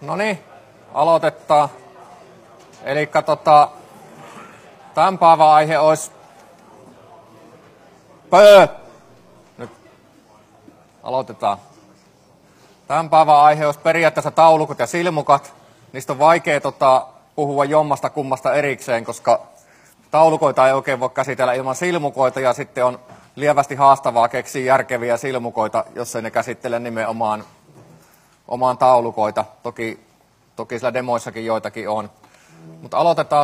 No niin, aloitetaan. Eli tämän päivän aihe olisi Nyt aloitetaan. Tämän päivän aihe olisi periaatteessa taulukot ja silmukat. Niistä on vaikea puhua jommasta kummasta erikseen, koska taulukoita ei oikein voi käsitellä ilman silmukoita, ja sitten on lievästi haastavaa keksiä järkeviä silmukoita, jos ei ne käsittele nimenomaan omaan taulukoita. Toki sillä demoissakin joitakin on. Mutta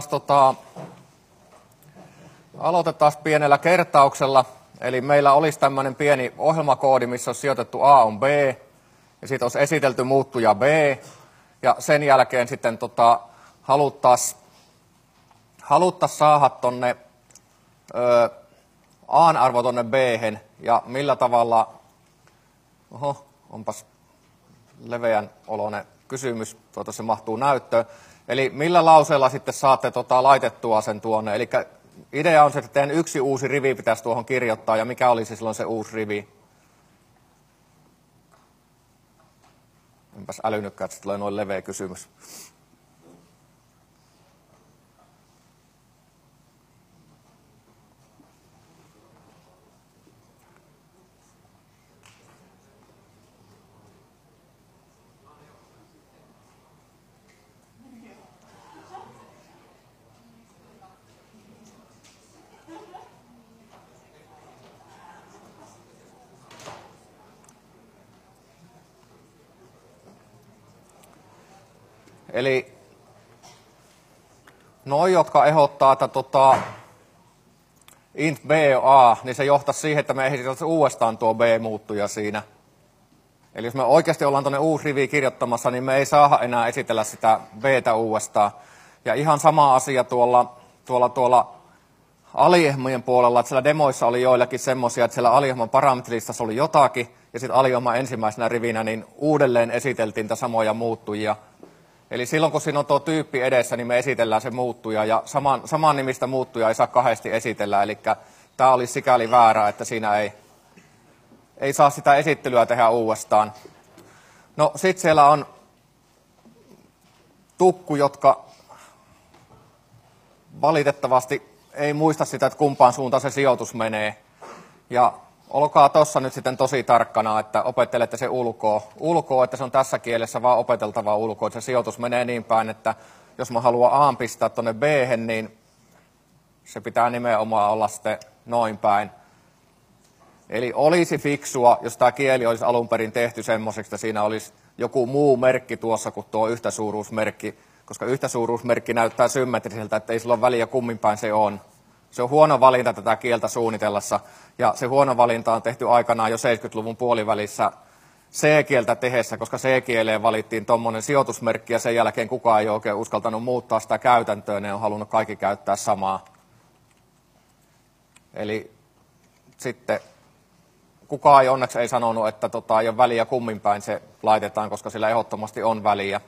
aloitetaan pienellä kertauksella. Eli meillä olisi tämmöinen pieni ohjelmakoodi, missä olisi sijoitettu A on B, ja siitä olisi esitelty muuttuja B, ja sen jälkeen sitten haluttaisiin saada tonne A-arvo tonne B-hen, ja millä tavalla, onpas leveän oloinen kysymys, se mahtuu näyttöön. Eli millä lauseella sitten saatte laitettua sen tuonne, eli idea on se, että teidän yksi uusi rivi pitäisi tuohon kirjoittaa, ja mikä olisi silloin se uusi rivi? Enpäs älynytkään, että se tulee noin leveä kysymys. Eli noi, jotka ehdottaa, että int b on a, niin se johtaisi siihen, että me esiteltäisiin uudestaan tuo b-muuttuja siinä. Eli jos me oikeasti ollaan tuonne uusi rivi kirjoittamassa, niin me ei saada enää esitellä sitä b-tä uudestaan. Ja ihan sama asia tuolla aliehmojen puolella, että siellä demoissa oli joillakin semmoisia, että siellä aliehmon parametrilistassa oli jotakin, ja sitten aliehmon ensimmäisenä rivinä niin uudelleen esiteltiin niitä samoja muuttujia. Eli silloin, kun siinä on tuo tyyppi edessä, niin me esitellään se muuttuja, ja saman nimistä muuttuja ei saa kahdesti esitellä. Eli tämä olisi sikäli väärä, että siinä ei saa sitä esittelyä tehdä uudestaan. No, sitten siellä on tukku, jotka valitettavasti ei muista sitä, että kumpaan suuntaan se sijoitus menee. Ja olkaa tuossa nyt sitten tosi tarkkana, että opettelette se ulkoa, että se on tässä kielessä vaan opeteltavaa ulkoa. Että se sijoitus menee niin päin, että jos mä haluan A pistää tuonne B-hen, niin se pitää nimenomaan olla sitten noin päin. Eli olisi fiksua, jos tämä kieli olisi alun perin tehty semmoiseksi, että siinä olisi joku muu merkki tuossa kuin tuo yhtäsuuruusmerkki, koska yhtäsuuruusmerkki näyttää symmetriseltä, että ei sillä ole väliä kummin päin se on. Se on huono valinta tätä kieltä suunnitellessa, ja se huono valinta on tehty aikanaan jo 70-luvun puolivälissä C-kieltä tehessä, koska C-kieleen valittiin tuommoinen sijoitusmerkki, ja sen jälkeen kukaan ei oikein uskaltanut muuttaa sitä käytäntöön, ne on halunnut kaikki käyttää samaa. Eli sitten kukaan ei onneksi ei sanonut, että ei ole väliä kummin päin se laitetaan, koska sillä ehdottomasti on väliä.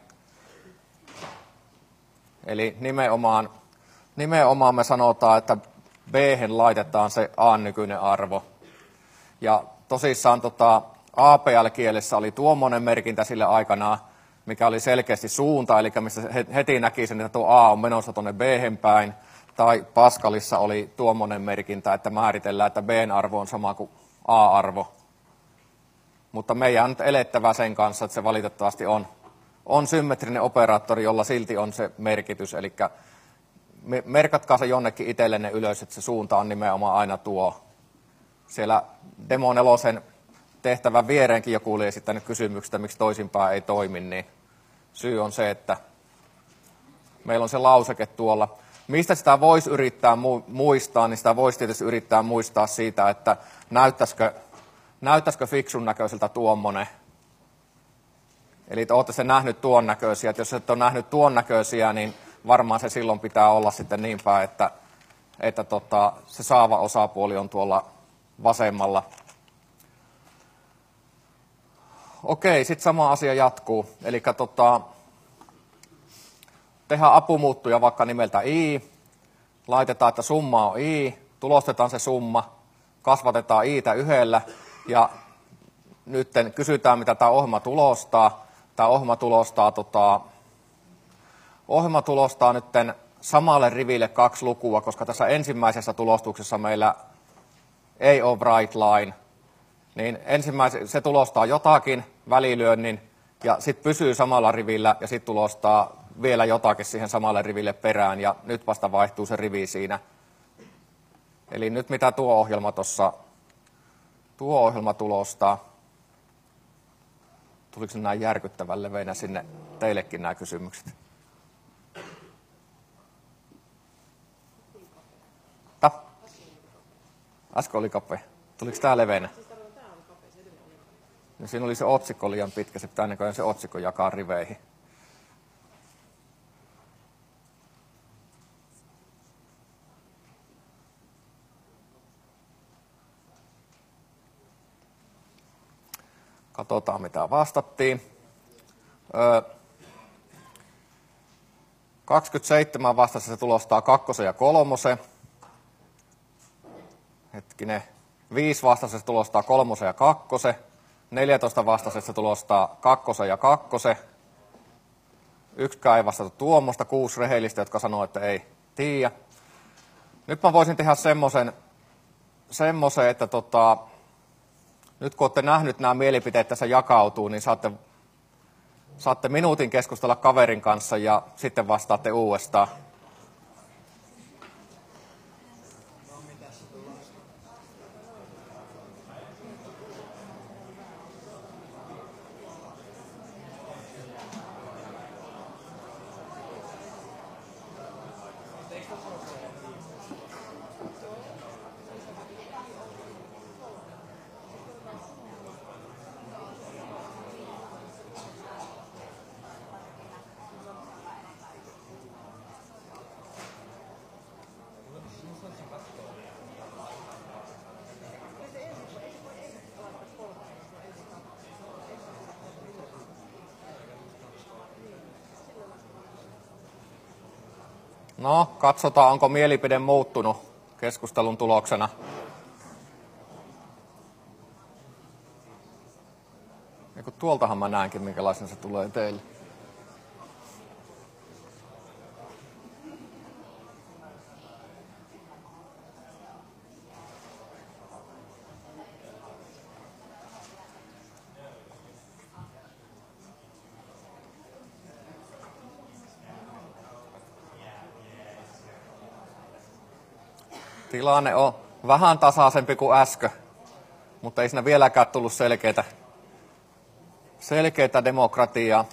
Eli nimenomaan me sanotaan, että B-hen laitetaan se A-nykyinen arvo. Ja tosissaan APL-kielessä oli tuommoinen merkintä sille aikanaan, mikä oli selkeästi suunta, eli missä heti näki sen, että tuo A on menossa tuonne B-hen päin. Tai Pascalissa oli tuommoinen merkintä, että määritellään, että B:n arvo on sama kuin A-arvo. Mutta meidän on nyt elettävä sen kanssa, että se valitettavasti on symmetrinen operaattori, jolla silti on se merkitys. Eli merkatkaa se jonnekin itsellenne ylös, että se suunta on nimenomaan aina tuo. Siellä Demo 4 tehtävän viereenkin joku oli esittänyt kysymyksestä, miksi toisinpäin ei toimi, niin syy on se, että meillä on se lauseke tuolla. Mistä sitä voisi yrittää muistaa, niin sitä voisi tietysti yrittää muistaa siitä, että näyttäisikö fiksun näköiseltä tuommoinen. Eli olette se nähnyt tuon näköisiä, että jos et ole nähnyt tuon näköisiä, niin varmaan se silloin pitää olla sitten niin päin, että se saava osapuoli on tuolla vasemmalla. Okei, sitten sama asia jatkuu. Eli tehdään apumuuttuja vaikka nimeltä i, laitetaan, että summa on i, tulostetaan se summa, kasvatetaan i'tä yhdellä, ja nyt kysytään, mitä tämä ohjelma tulostaa. tämä ohjelma tulostaa nyt samalle riville 2 lukua, koska tässä ensimmäisessä tulostuksessa meillä ei ole bright line, niin se tulostaa jotakin välilyönnin ja sitten pysyy samalla rivillä ja sitten tulostaa vielä jotakin siihen samalle riville perään ja nyt vasta vaihtuu se rivi siinä. Eli nyt mitä tuo ohjelma tulostaa. Tuliko nämä järkyttävän leveinä sinne teillekin nämä kysymykset? Äsken oli kapea. Tuliko tämä leveinä? No, siinä oli se otsikko liian pitkä, se pitää näköjään se otsikko jakaa riveihin. Katsotaan mitä vastattiin. 27 vastassa se tulostaa 2 ja 3. Hetkinen. 5 vastassa se tulostaa 3 ja 2. 14 vastassa se tulostaa 2 ja 2. Yksikään ei vastata Tuomosta, 6 rehellistä, jotka sanoo, että ei tiedä. Nyt mä voisin tehdä semmoisen, että nyt kun olette nähnyt nämä mielipiteet tässä jakautuu, niin saatte minuutin keskustella kaverin kanssa ja sitten vastaatte uudestaan. No, katsotaan, onko mielipide muuttunut keskustelun tuloksena. Ja kun tuoltahan mä näenkin, minkälaisen se tulee teille. Tilanne on vähän tasaisempi kuin äsken, mutta ei siinä vieläkään tullut selkeää demokratiaa.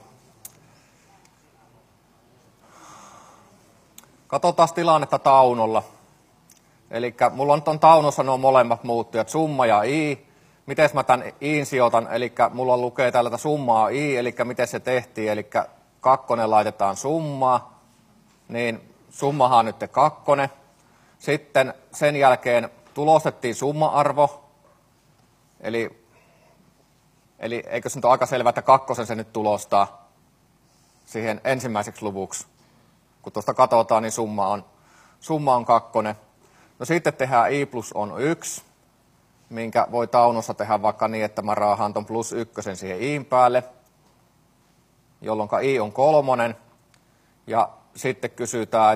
Katsotaan tilannetta taunolla. Eli mulla on tuon taunossa nuo molemmat muuttujat, summa ja i. Miten mä tämän iin sijoitan? Eli mulla lukee täällä summaa i, eli miten se tehtiin. Eli 2 laitetaan summaa, niin summahan on nyt 2. Sitten sen jälkeen tulostettiin summa-arvo, eli eikö se nyt ole aika selvää, että 2 se nyt tulostaa siihen ensimmäiseksi luvuksi. Kun tuosta katsotaan, niin summa on 2. No sitten tehdään i plus on 1, minkä voi taunossa tehdä vaikka niin, että mä raahaan ton plus 1 siihen iin päälle, jolloin i on 3. Ja sitten kysytään,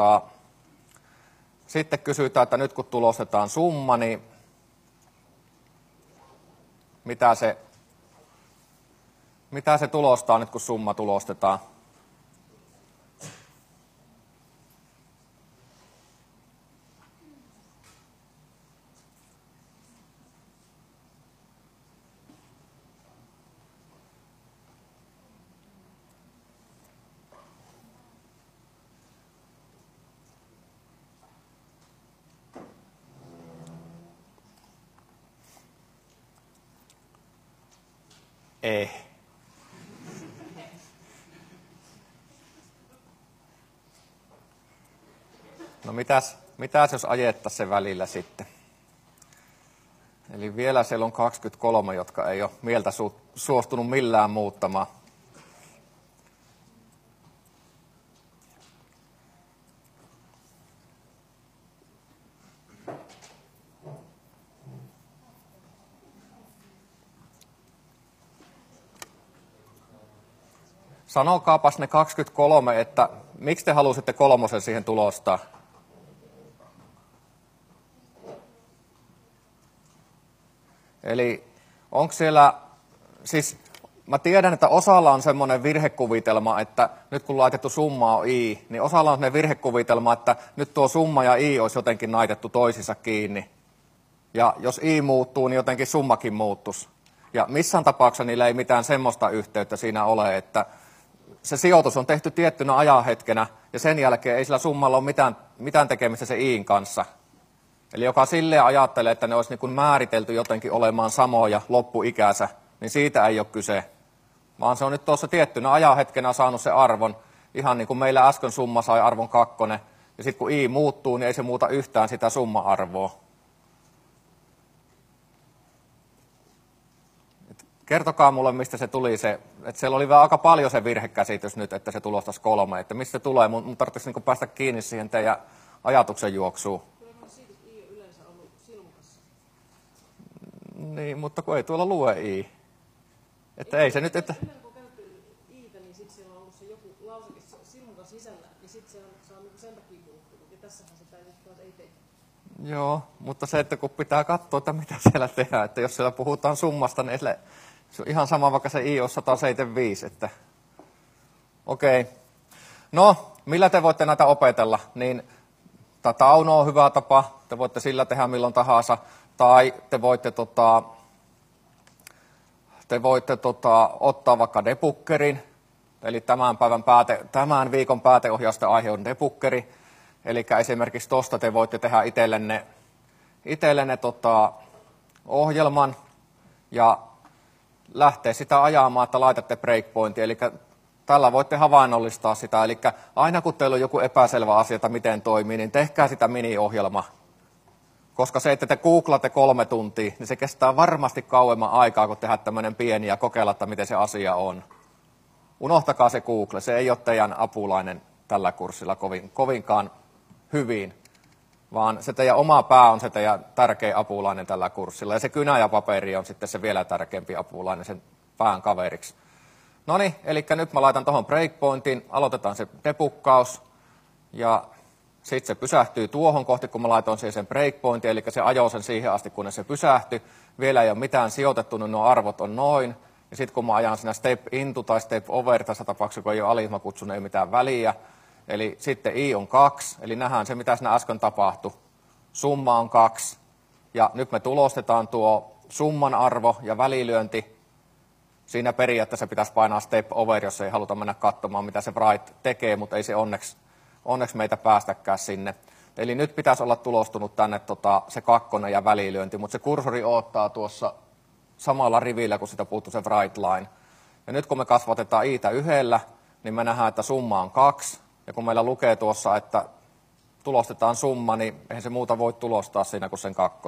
että nyt kun tulostetaan summa, niin mitä se tulostaa nyt kun summa tulostetaan? Ei. No mitäs jos ajettaisiin se välillä sitten? Eli vielä siellä on 23, jotka ei ole mieltä suostunut millään muuttamaan. Sanokaapas ne 23, että miksi te halusitte kolmosen siihen tulostaa? Eli onko siellä, siis mä tiedän, että osalla on semmoinen virhekuvitelma, että nyt kun laitettu summa on i, niin osalla on semmoinen virhekuvitelma, että nyt tuo summa ja i olisi jotenkin naitettu toisissa kiinni. Ja jos i muuttuu, niin jotenkin summakin muuttuisi. Ja missään tapauksessa niillä ei mitään semmoista yhteyttä siinä ole, että se sijoitus on tehty tiettynä ajanhetkenä, ja sen jälkeen ei sillä summalla ole mitään tekemistä se iin kanssa. Eli joka silleen ajattelee, että ne olisi niin kuin määritelty jotenkin olemaan samoja loppuikänsä, niin siitä ei ole kyse. Vaan se on nyt tuossa tiettynä ajanhetkenä saanut se arvon, ihan niin kuin meillä äsken summa sai arvon 2, ja sitten kun i muuttuu, niin ei se muuta yhtään sitä summa-arvoa. Kertokaa mulle, mistä se tuli se, että siellä oli vielä aika paljon se virhekäsitys nyt, että se tulostaisi 3, että mistä se tulee, mun tarvitsisi niin päästä kiinni siihen teidän ajatuksen juoksuun. Niin, mutta kun ei tuolla lue i. Että ei se nyt, että... Kun käytetty iitä, niin sitten siellä on ollut se joku lauseke silmukan sisällä, ja sitten se on sen takia muuttunut, ja tässähän sitä nyt taas ei tee. Joo, mutta se, että kun pitää katsoa, että mitä siellä tehdään, että jos siellä puhutaan summasta, niin se on ihan sama, vaikka se i on 175, että okei. No, millä te voitte näitä opetella? Niin tauno on hyvä tapa, te voitte sillä tehdä milloin tahansa, tai te voitte ottaa vaikka debuggerin, eli tämän viikon pääteohjausten aihe on debuggeri, eli esimerkiksi tuosta te voitte tehdä itsellenne ohjelman ja lähteä sitä ajamaan, että laitatte breakpointia, eli tällä voitte havainnollistaa sitä, eli aina kun teillä on joku epäselvä asia, että miten toimii, niin tehkää sitä mini-ohjelma. Koska se, että te googlaatte 3 tuntia, niin se kestää varmasti kauemman aikaa, kun tehdä tämmöinen pieni ja kokeilla, että miten se asia on. Unohtakaa se Google, se ei ole teidän apulainen tällä kurssilla kovinkaan hyvin, vaan se teidän oma pää on se teidän tärkein apulainen tällä kurssilla, ja se kynä ja paperi on sitten se vielä tärkeämpi apulainen sen pään kaveriksi. Noniin, eli nyt mä laitan tuohon breakpointiin, aloitetaan se debuggaus, ja sitten se pysähtyy tuohon kohti, kun mä laitoin siihen sen breakpointin, eli se ajoi sen siihen asti, kunnes se pysähtyi. Vielä ei ole mitään sijoitettu, niin nuo arvot on noin. Ja sitten kun mä ajan siinä step into tai step over, tässä tapauksessa kun ei ole alihismakutsu, niin ei mitään väliä. Eli sitten i on 2, eli nähdään se, mitä siinä äsken tapahtui. Summa on 2, ja nyt me tulostetaan tuo summan arvo ja välilyönti. Siinä periaatteessa pitäisi painaa step over, jos ei haluta mennä katsomaan, mitä se write tekee, mutta ei se onneksi meitä päästäkään sinne. Eli nyt pitäisi olla tulostunut tänne se 2 ja välilyönti, mutta se kursori odottaa tuossa samalla rivillä, kun sitä puuttuu se write line. Ja nyt kun me kasvatetaan i'tä 1, niin me nähdään, että summa on 2. Ja kun meillä lukee tuossa, että tulostetaan summa, niin eihän se muuta voi tulostaa siinä kuin sen 2.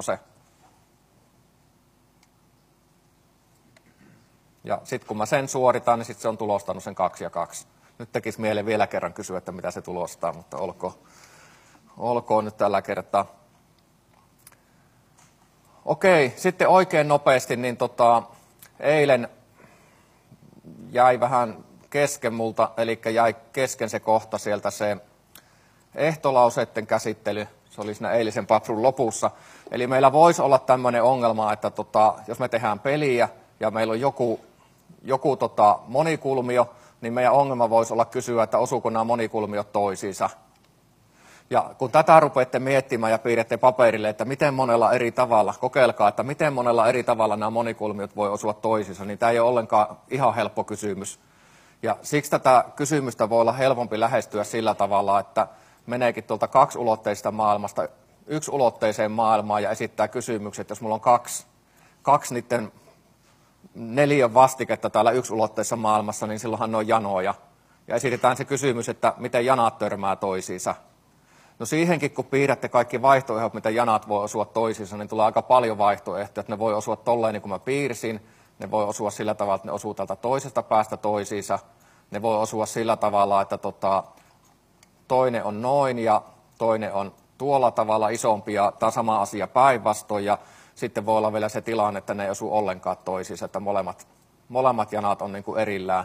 Ja sitten kun mä sen suoritan, niin sitten se on tulostanut sen 2 ja 2. Nyt tekisi mieleen vielä kerran kysyä, että mitä se tulostaa, mutta olkoon nyt tällä kertaa. Okei, sitten oikein nopeasti, niin eilen jäi vähän kesken multa, eli jäi kesken se kohta sieltä se ehtolauseiden käsittely. Se oli siinä eilisen papsun lopussa. Eli meillä voisi olla tämmöinen ongelma, että jos me tehdään peliä ja meillä on joku monikulmio, niin meidän ongelma voisi olla kysyä, että osuuko nämä monikulmiot toisiinsa. Ja kun tätä rupeatte miettimään ja piirrätte paperille, että miten monella eri tavalla, kokeilkaa, että miten monella eri tavalla nämä monikulmiot voi osua toisiinsa, niin tämä ei ole ollenkaan ihan helppo kysymys. Ja siksi tätä kysymystä voi olla helpompi lähestyä sillä tavalla, että meneekin tuolta 2-ulotteisesta maailmasta 1-ulotteiseen maailmaan ja esittää kysymykset, jos mulla on kaksi niiden 4 vastiketta täällä 1-ulotteisessa maailmassa, niin silloinhan ne on janoja. Ja esitetään se kysymys, että miten janat törmää toisiinsa. No siihenkin, kun piirrätte kaikki vaihtoehdot, miten janat voi osua toisiinsa, niin tulee aika paljon vaihtoehtoja, että ne voi osua tolleen niin kuin mä piirsin, ne voi osua sillä tavalla, että ne osuu tältä toisesta päästä toisiinsa, ne voi osua sillä tavalla, että toinen on noin ja toinen on tuolla tavalla isompi ja tämä sama asia päinvastoin, ja sitten voi olla vielä se tilanne, että ne ei osu ollenkaan toisiinsa, että molemmat janat on niin kuin erillään.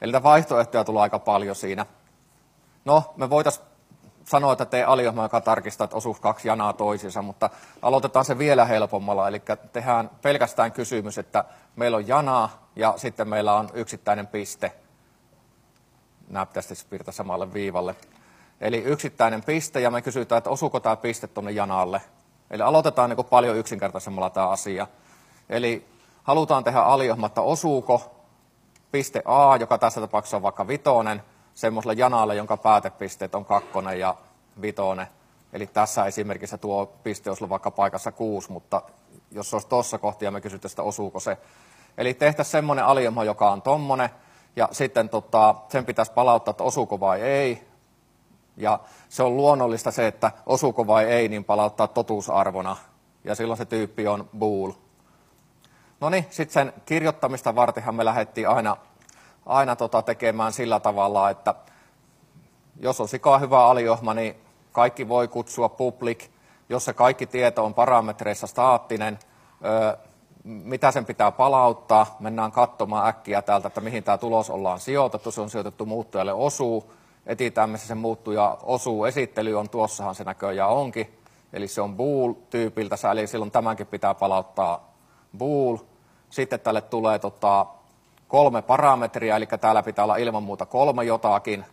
Eli niitä vaihtoehtoja tulee aika paljon siinä. No, me voitaisiin sanoa, että tee aliohjelma, joka tarkistaa, että osuuko 2 janaa toisiinsa, mutta aloitetaan se vielä helpommalla. Eli tehdään pelkästään kysymys, että meillä on jana ja sitten meillä on yksittäinen piste. Nämä pitäisi piirtää samalle viivalle. Eli yksittäinen piste ja me kysytään, että osuuko tämä piste tuonne janalle. Eli aloitetaan niin kuin paljon yksinkertaisemmalla tämä asia. Eli halutaan tehdä aliohjelma, että osuuko piste A, joka tässä tapauksessa on vaikka 5, semmoiselle janalle, jonka päätepisteet on 2 ja 5. Eli tässä esimerkiksi tuo piste olisi ollut vaikka paikassa 6, mutta jos se olisi tuossa kohti ja me kysytään sitä, osuuko se. Eli tehtäisiin semmoinen aliohjelma, joka on tommonen, ja sitten sen pitäisi palauttaa, että osuuko vai ei. Ja se on luonnollista se, että osuuko vai ei, niin palauttaa totuusarvona. Ja silloin se tyyppi on bool. No niin, sitten sen kirjoittamista vartenhan me lähdettiin aina tekemään sillä tavalla, että jos on sikaa hyvä aliohjelma, niin kaikki voi kutsua public. Jos se kaikki tieto on parametreissa staattinen, mitä sen pitää palauttaa, mennään katsomaan äkkiä täältä, että mihin tämä tulos ollaan sijoitettu. Se on sijoitettu muuttujalle osuu. Etsitään, missä se muuttuja osuu. Esittely on, tuossahan se näköjään onkin. Eli se on bool-tyypiltä, eli silloin tämänkin pitää palauttaa bool. Sitten tälle tulee 3 parametria, eli täällä pitää olla ilman muuta 3 jotakin.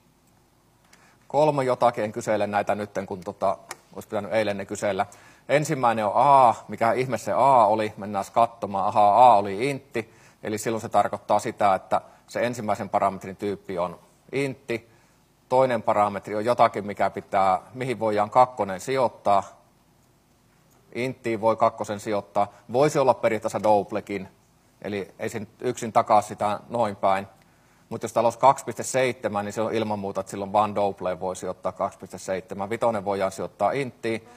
3 jotakin, en kysele näitä nyt, kun olisi pitänyt eilen ne kysellä. Ensimmäinen on A, mikä ihme se A oli, mennään katsomaan, ahaa, A oli intti, eli silloin se tarkoittaa sitä, että se ensimmäisen parametrin tyyppi on intti. Toinen parametri on jotakin, mihin voidaan 2 sijoittaa. Inttiin voi 2 sijoittaa. Voisi olla periaatteessa doublekin, eli ei se yksin takaa sitä noin päin. Mutta jos täällä olisi 2.7, niin se on ilman muuta, että silloin vaan double voi sijoittaa 2.7. 5 voidaan sijoittaa inttiin.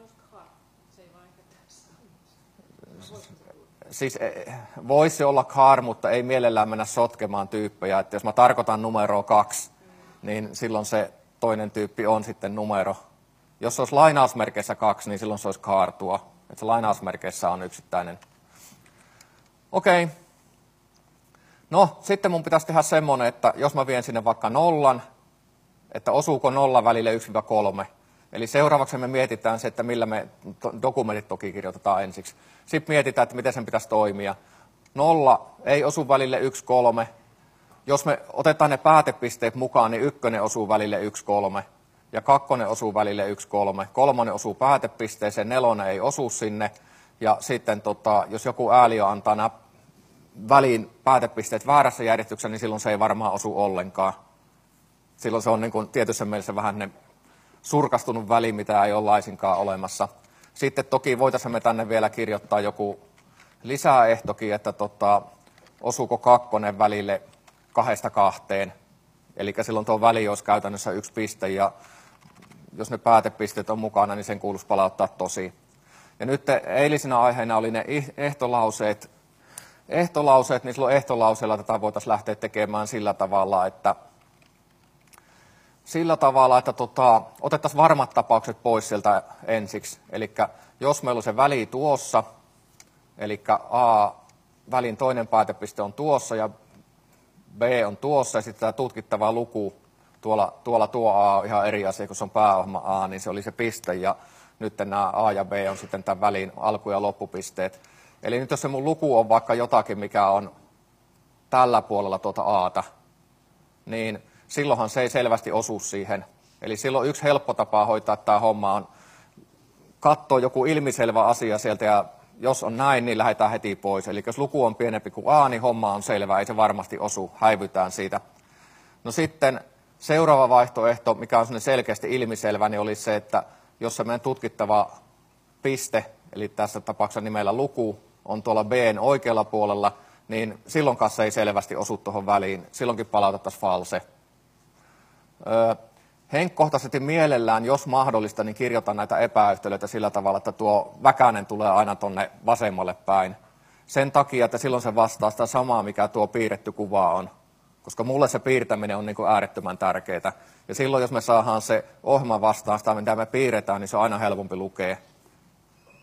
Siis voisi olla char, mutta ei mielellään mennä sotkemaan tyyppejä. Että jos mä tarkoitan numeroa 2, niin silloin se toinen tyyppi on sitten numero. Jos se olisi lainausmerkeissä 2, niin silloin se olisi char tuo. Että se lainausmerkeissä on yksittäinen. Okei. No, sitten mun pitäisi tehdä semmoinen, että jos mä vien sinne vaikka 0, että osuuko 0 välille 1-3. Eli seuraavaksi me mietitään se, että millä me dokumentit toki kirjoitetaan ensiksi. Sitten mietitään, että miten sen pitäisi toimia. 0 ei osu välille 1-3. Jos me otetaan ne päätepisteet mukaan, niin 1 osuu välille 1-3. Ja 2 osuu välille 1-3. 3 osuu päätepisteeseen, 4 ei osu sinne. Ja sitten jos joku ääliö antaa nämä väliin päätepisteet väärässä järjestyksessä, niin silloin se ei varmaan osu ollenkaan. Silloin se on niin kuin tietyssä mielessä vähän surkastunut väli, mitä ei ole laisinkaan olemassa. Sitten toki voitaisiin me tänne vielä kirjoittaa joku lisäehtokin, että osuuko 2 välille 2-2. Eli silloin tuo väli olisi käytännössä 1 piste, ja jos ne päätepisteet on mukana, niin sen kuuluisi palauttaa tosi. Ja nyt eilisenä aiheena oli ne ehtolauseet. Niin silloin ehtolauseella tätä voitaisiin lähteä tekemään sillä tavalla, että otettaisiin varmat tapaukset pois sieltä ensiksi. Eli jos meillä on se väli tuossa, eli välin toinen päätepiste on tuossa ja B on tuossa, ja sitten tämä tutkittava luku, tuo A on ihan eri asia, kun se on pääohjelma A, niin se oli se piste, ja nyt nämä A ja B on sitten tämän välin alku- ja loppupisteet. Eli nyt jos se mun luku on vaikka jotakin, mikä on tällä puolella tuota A:ta, niin silloinhan se ei selvästi osu siihen. Eli silloin yksi helppo tapa hoitaa tämä homma on katsoa joku ilmiselvä asia sieltä, ja jos on näin, niin lähdetään heti pois. Eli jos luku on pienempi kuin A, niin homma on selvä, ei se varmasti osu, häivytään siitä. No sitten seuraava vaihtoehto, mikä on selkeästi ilmiselvä, niin olisi se, että jos se meidän tutkittava piste, eli tässä tapauksessa nimellä luku, on tuolla B:n oikealla puolella, niin silloin kanssa ei selvästi osu tuohon väliin. Silloinkin palautettaisiin false. Henkkohtaisesti mielellään, jos mahdollista, niin kirjoitan näitä epäyhtälöitä sillä tavalla, että tuo väkänen tulee aina tuonne vasemmalle päin. Sen takia, että silloin se vastaa sitä samaa, mikä tuo piirretty kuva on. Koska mulle se piirtäminen on niin kuin äärettömän tärkeää. Ja silloin, jos me saadaan se ohjelma vastaan sitä, mitä me piirretään, niin se on aina helpompi lukea.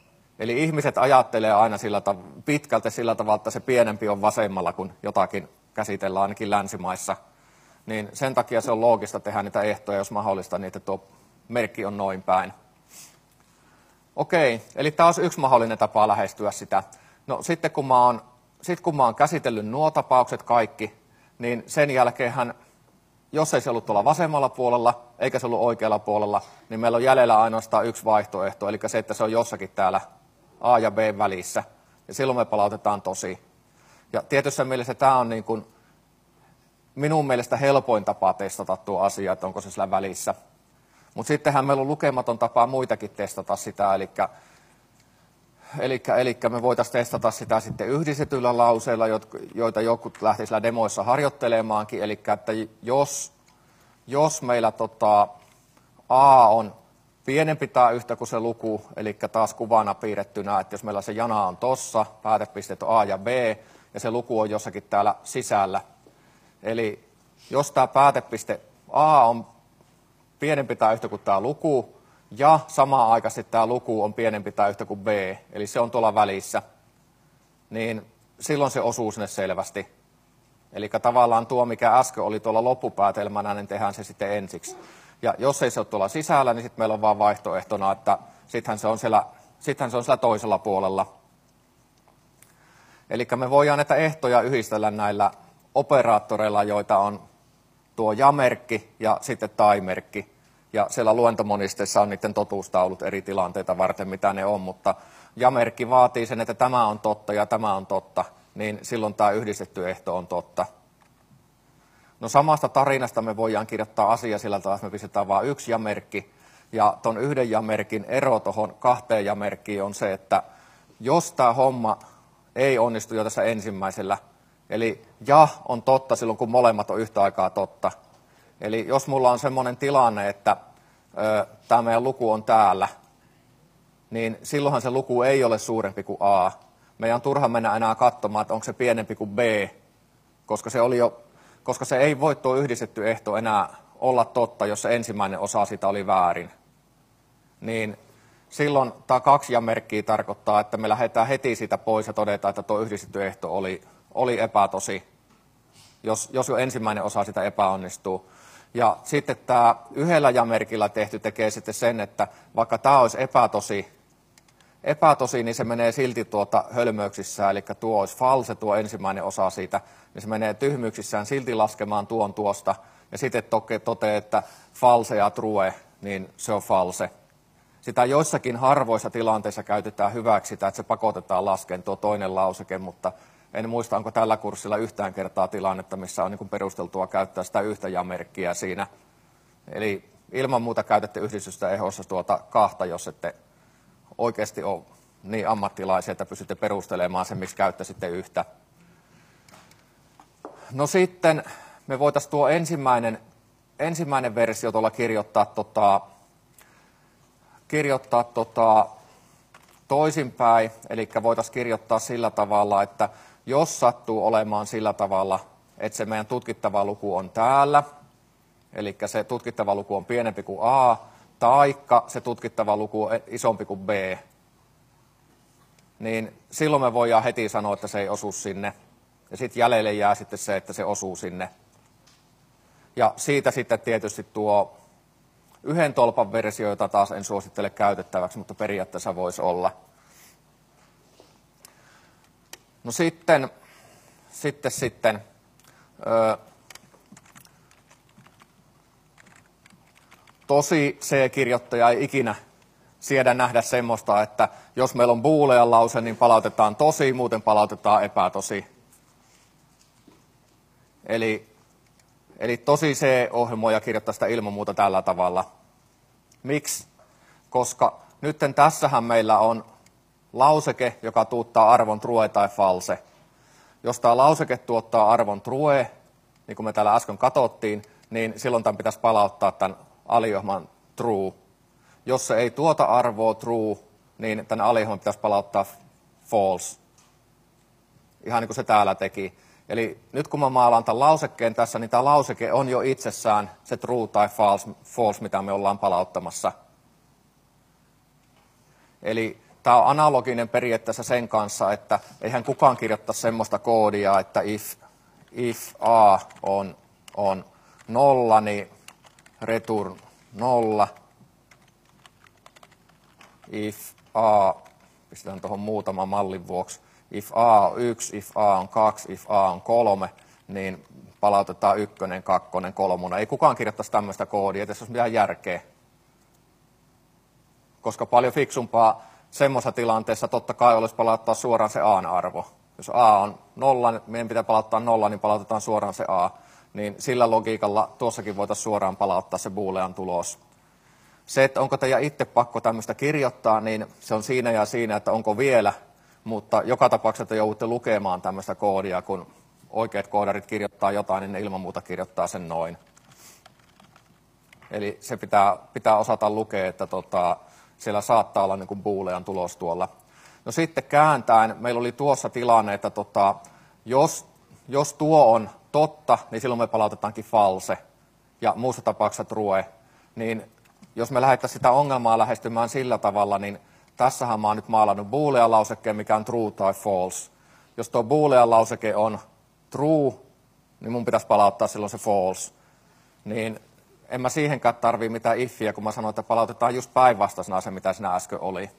Eli ihmiset ajattelee aina pitkälti sillä tavalla, että se pienempi on vasemmalla, kun jotakin käsitellään ainakin länsimaissa. Niin sen takia se on loogista tehdä niitä ehtoja, jos mahdollista, niin että tuo merkki on noin päin. Okei, eli tämä olisi yksi mahdollinen tapa lähestyä sitä. No sitten kun mä oon käsitellyt nuo tapaukset kaikki, niin sen jälkeenhän, jos ei se ollut tuolla vasemmalla puolella, eikä se ollut oikealla puolella, niin meillä on jäljellä ainoastaan yksi vaihtoehto, eli se, että se on jossakin täällä A ja B välissä. Ja silloin me palautetaan tosi. Ja tietyssä mielessä tämä on niin kuin minun mielestä helpoin tapa testata tuo asia, että onko se sillä välissä. Mutta sittenhän meillä on lukematon tapa muitakin testata sitä, eli me voitaisiin testata sitä sitten yhdistetyillä lauseilla, joita jotkut lähtisivät sillä demoissa harjoittelemaankin. Eli että jos meillä A on pienempi tai yhtä kuin se luku, eli taas kuvana piirrettynä, että jos meillä se jana on tossa, päätepisteet on A ja B, ja se luku on jossakin täällä sisällä. Eli jos tämä päätepiste A on pienempi tai yhtä kuin tämä luku, ja samaan aikaisesti tämä luku on pienempi tai yhtä kuin B, eli se on tuolla välissä, niin silloin se osuu sinne selvästi. Eli tavallaan tuo, mikä äsken oli tuolla loppupäätelmänä, niin tehdään se sitten ensiksi. Ja jos ei se ole tuolla sisällä, niin sitten meillä on vaan vaihtoehtona, että sittenhän se on siellä toisella puolella. Eli me voidaan näitä ehtoja yhdistellä näillä operaattoreilla, joita on tuo ja-merkki ja sitten tai-merkki. Ja siellä luentomonisteessa on niiden totuustaulut eri tilanteita varten, mitä ne on, mutta ja-merkki vaatii sen, että tämä on totta ja tämä on totta, niin silloin tämä yhdistetty ehto on totta. No samasta tarinasta me voidaan kirjoittaa asia sillä tavalla, että me pistetään vain yksi ja-merkki, ja tuon yhden ja-merkin ero tuohon kahteen ja-merkkiin on se, että jos tämä homma ei onnistu jo tässä ensimmäisellä, eli ja on totta silloin, kun molemmat on yhtä aikaa totta. Eli jos mulla on semmoinen tilanne, että tämä meidän luku on täällä, niin silloinhan se luku ei ole suurempi kuin A. Meidän on turha mennä enää katsomaan, että onko se pienempi kuin B, koska se ei voi tuo yhdistetty ehto enää olla totta, jos se ensimmäinen osa sitä oli väärin. Niin silloin tämä kaksi ja-merkkiä tarkoittaa, että me lähdetään heti siitä pois ja todetaan, että tuo yhdistetty ehto oli epätosi, jos jo ensimmäinen osa sitä epäonnistuu. Ja sitten tämä yhdellä ja-merkillä tehty tekee sitten sen, että vaikka tämä olisi epätosi, niin se menee silti hölmöyksissään, eli tuo olisi false, tuo ensimmäinen osa siitä, niin se menee tyhmyyksissään silti laskemaan tuon tuosta, ja sitten toteaa, että false ja true, niin se on false. Sitä joissakin harvoissa tilanteissa käytetään hyväksi sitä, että se pakotetaan laskemaan tuo toinen lauseke, mutta en muista, onko tällä kurssilla yhtään kertaa tilannetta, missä on niin perusteltua käyttää sitä yhtä ja-merkkiä siinä. Eli ilman muuta käytätte yhdistystä ehossa tuota kahta, jos ette oikeasti ole niin ammattilaisia, että pystytte perustelemaan sen, miksi käyttäisitte yhtä. No sitten me voitaisiin tuo ensimmäinen versio tuolla kirjoittaa toisinpäin, eli voitaisiin kirjoittaa sillä tavalla, että jos sattuu olemaan sillä tavalla, että se meidän tutkittava luku on täällä, eli se tutkittava luku on pienempi kuin A, taikka se tutkittava luku on isompi kuin B, niin silloin me voidaan heti sanoa, että se ei osu sinne. Ja sitten jäljelle jää sitten se, että se osuu sinne. Ja siitä sitten tietysti tuo yhden tolpan versio, jota taas en suosittele käytettäväksi, mutta periaatteessa voisi olla. No sitten tosi C-kirjoittaja ei ikinä siedä nähdä semmoista, että jos meillä on boolean lause, niin palautetaan tosi, muuten palautetaan epätosi. Eli tosi C-ohjelmoija kirjoittaa sitä ilman muuta tällä tavalla. Miksi? Koska nytten tässähän meillä on lauseke, joka tuottaa arvon true tai false. Jos tämä lauseke tuottaa arvon true, niin kuin me täällä äsken katsottiin, niin silloin tämän pitäisi palauttaa tämän aliohjelman true. Jos se ei tuota arvoa true, niin tämän aliohjelman pitäisi palauttaa false. Ihan niin kuin se täällä teki. Eli nyt kun mä maalaan tämän lausekkeen tässä, niin tämä lauseke on jo itsessään se true tai false, mitä me ollaan palauttamassa. Eli tämä on analoginen periaatteessa sen kanssa, että eihän kukaan kirjoittaa semmoista koodia, että if a on 0, niin return 0. If a, pistetään tuohon muutama mallin vuoksi, if a on 1, if a on 2, if a on 3, niin palautetaan 1, 2, 3. Ei kukaan kirjoittaisi tämmöistä koodia, ei tässä olisi mitään järkeä. Koska paljon fiksumpaa semmoisessa tilanteessa totta kai olisi palauttaa suoraan se A-arvo. Jos A on 0, meidän pitää palauttaa 0, niin palautetaan suoraan se A. Niin sillä logiikalla tuossakin voitaisiin suoraan palauttaa se boolean tulos. Se, että onko teidän itse pakko tämmöistä kirjoittaa, niin se on siinä ja siinä, että onko vielä, mutta joka tapauksessa te joudutte lukemaan tämmöistä koodia, kun oikeat koodarit kirjoittaa jotain, niin ne ilman muuta kirjoittaa sen noin. Eli se pitää osata lukea, että siellä saattaa olla niin kuin boolean tulos tuolla. No sitten kääntäen, meillä oli tuossa tilanne, että jos tuo on totta, niin silloin me palautetaankin false, ja muussa tapauksessa true. Niin jos me lähdettäisiin sitä ongelmaa lähestymään sillä tavalla, niin tässähän mä oon nyt maalannut boolean lausekkeen, mikä on true tai false. Jos tuo boolean lauseke on true, niin mun pitäisi palauttaa silloin se false. Niin en mä siihenkään tarvii mitään iffiä, kun mä sanoin, että palautetaan just päinvastaisena se, mitä siinä äsken oli.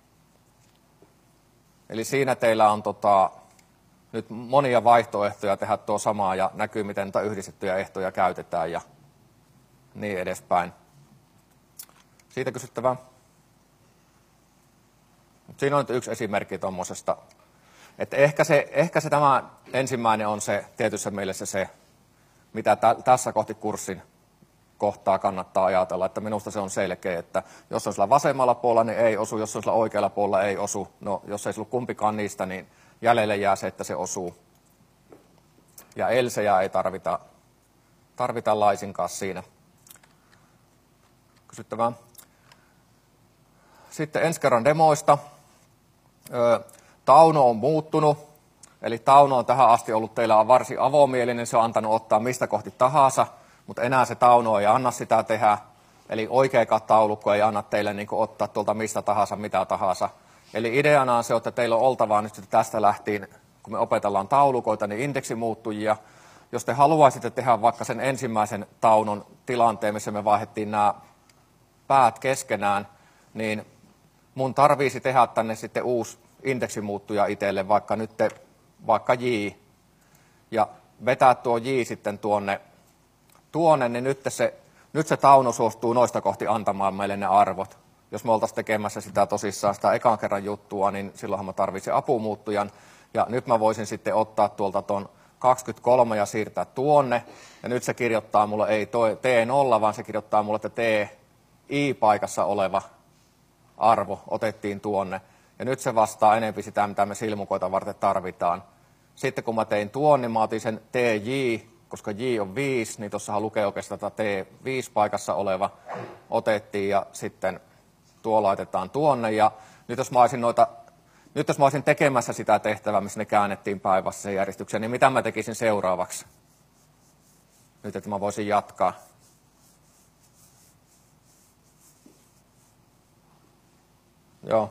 Eli siinä teillä on nyt monia vaihtoehtoja tehdä tuo samaa ja näkyy, miten yhdistettyjä ehtoja käytetään ja niin edespäin. Siitä kysyttävää. Siinä on nyt yksi esimerkki tuommoisesta. Että ehkä se tämä ensimmäinen on se tietyssä mielessä se, mitä tässä kohti kurssin kohtaa kannattaa ajatella, että minusta se on selkeä, että jos on sillä vasemmalla puolella, niin ei osu, jos on sillä oikealla puolella, ei osu. No, jos ei sillä kumpikaan niistä, niin jäljelle jää se, että se osuu. Ja elsejä ei tarvita laisinkaan siinä. Kysyttävää. Sitten ensi kerran demoista. Tauno on muuttunut, eli Tauno on tähän asti ollut teillä varsin avomielinen, se on antanut ottaa mistä kohti tahansa, mutta enää se Tauno ei anna sitä tehdä, eli oikeakaan taulukko ei anna teille niin kuin ottaa tuolta mistä tahansa, mitä tahansa. Eli ideana on se, että teillä on oltava nyt tästä lähtien, kun me opetellaan taulukoita, niin indeksimuuttujia. Jos te haluaisitte tehdä vaikka sen ensimmäisen Taunon tilanteen, missä me vaihdettiin nämä päät keskenään, niin mun tarvitsisi tehdä tänne sitten uusi indeksimuuttuja itselle, vaikka J, ja vetää tuo J sitten tuonne, niin nyt se Tauno suostuu noista kohti antamaan meille ne arvot. Jos me oltaisiin tekemässä sitä tosissaan sitä ekan kerran juttua, niin silloinhan mä tarvitsin apumuuttujan, ja nyt mä voisin sitten ottaa tuolta ton 23 ja siirtää tuonne, ja nyt se kirjoittaa mulle ei T0, vaan se kirjoittaa mulle, että TI-paikassa oleva arvo otettiin tuonne. Ja nyt se vastaa enemmän sitä, mitä me silmukoita varten tarvitaan. Sitten kun mä tein tuon, niin mä otin sen TJ, koska J on 5, niin tuossahan lukee oikeastaan T5-paikassa oleva otettiin ja sitten tuo laitetaan tuonne. Ja nyt jos mä olisin tekemässä sitä tehtävää, missä ne käännettiin päinvastaiseen järjestykseen, niin mitä mä tekisin seuraavaksi? Nyt, että mä voisin jatkaa. Joo.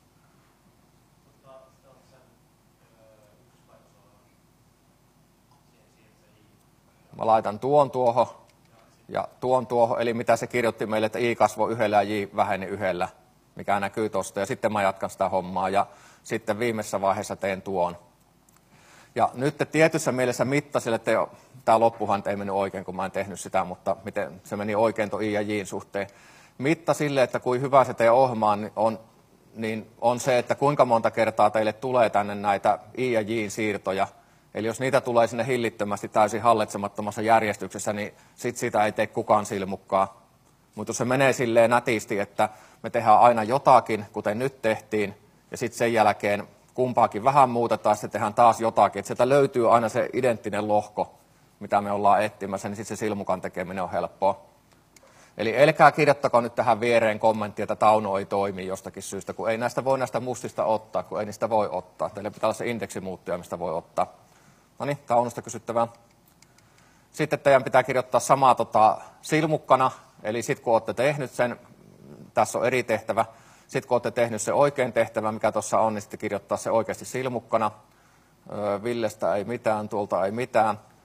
Mä laitan tuon tuohon ja tuon tuohon, eli mitä se kirjoitti meille, että I kasvoi yhdellä ja J väheni yhdellä, mikä näkyy tuosta. Ja sitten mä jatkan sitä hommaa ja sitten viimeisessä vaiheessa teen tuon. Ja nyt tietyssä mielessä mittasille, että tämä loppuhan ei mennyt oikein, kun mä en tehnyt sitä, mutta miten se meni oikein tuon I ja J:n suhteen. Mitta sille, että kuin hyvä se teidän ohjelma on se, että kuinka monta kertaa teille tulee tänne näitä I ja J:n siirtoja. Eli jos niitä tulee sinne hillittömästi täysin hallitsemattomassa järjestyksessä, niin sitä ei tee kukaan silmukkaa. Mutta jos se menee silleen nätisti, että me tehdään aina jotakin, kuten nyt tehtiin, ja sitten sen jälkeen kumpaakin vähän muutetaan, sitten tehdään taas jotakin. Että sieltä löytyy aina se identtinen lohko, mitä me ollaan etsimässä, niin sitten se silmukan tekeminen on helppoa. Eli älkää kirjoittako nyt tähän viereen kommenttia, että Tauno ei toimi jostakin syystä, kun ei näistä mustista ottaa, kun ei niistä voi ottaa. Teille pitää olla se indeksimuuttuja, mistä voi ottaa. No niin, Taunosta kysyttävää. Sitten teidän pitää kirjoittaa samaa silmukkana, eli sitten kun olette tehnyt sen, tässä on eri tehtävä, sitten kun olette tehnyt se oikein tehtävä, mikä tuossa on, niin sitten kirjoittaa se oikeasti silmukkana. Villestä ei mitään, tuolta ei mitään.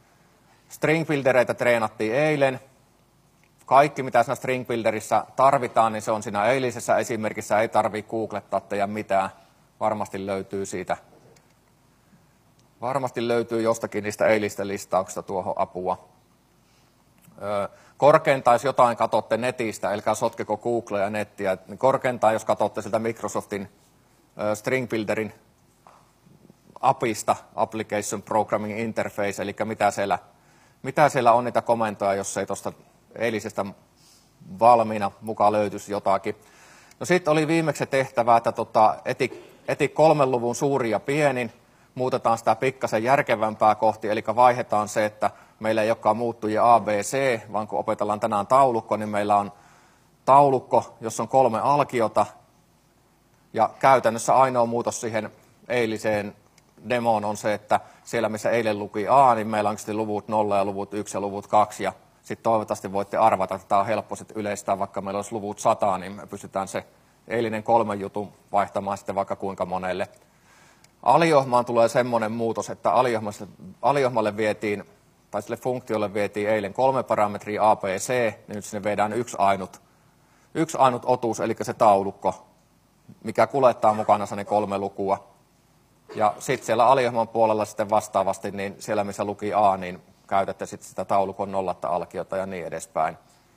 String buildereitä treenattiin eilen. Kaikki, mitä siinä String builderissa tarvitaan, niin se on siinä eilisessä esimerkissä. Ei tarvitse googlettaa teidän mitään. Varmasti löytyy siitä. Varmasti löytyy jostakin niistä eilistä listauksista tuohon apua. Korkeintaan, jos jotain katsotte netistä, älkää sotkeko Googlea ja nettiä, niin korkeintaan, jos katsotte sieltä Microsoftin String Builderin APIsta, Application Programming Interface, eli mitä siellä on niitä komentoja, jos ei tuosta eilisestä valmiina mukaan löytyisi jotakin. No sitten oli viimeksi tehtävä, että eti 3 luvun suuri ja pienin, muutetaan sitä pikkasen järkevämpää kohti, eli vaihdetaan se, että meillä ei olekaan muuttujia A, B, C, vaan kun opetellaan tänään taulukko, niin meillä on taulukko, jossa on 3 alkiota, ja käytännössä ainoa muutos siihen eiliseen demoon on se, että siellä missä eilen luki A, niin meillä on luvut 0 ja luvut 1 ja luvut 2, ja sitten toivottavasti voitte arvata, että tämä on helppo sitten yleistää, vaikka meillä olisi luvut 100, niin me pystytään se eilinen 3 jutun vaihtamaan sitten vaikka kuinka monelle. Aliohmaan tulee semmoinen muutos, että aliohmalle vietiin, tai sille funktiolle vietiin eilen 3 parametria A, B, C, niin nyt sinne viedään yksi ainut otus, eli se taulukko, mikä kuljettaa mukana ne 3 lukua. Ja sitten siellä aliohman puolella sitten vastaavasti, niin siellä missä luki A, niin käytätte sitten sitä taulukon nollatta alkiota ja niin edespäin.